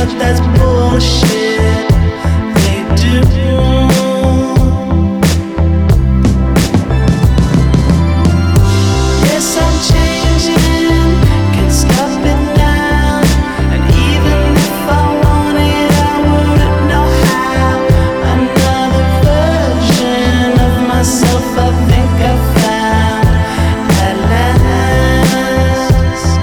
but that's bullshit. They do. Yes, I'm changing, can't stop it now. And even if I wanted, I wouldn't know how. Another version of myself I think I found at last.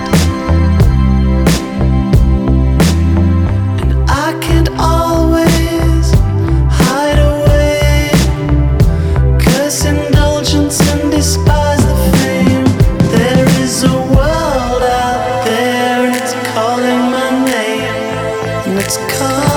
And I can't always hide away, 'cause indulgence and despise the fame. There is a world out there and it's calling my name, and it's calling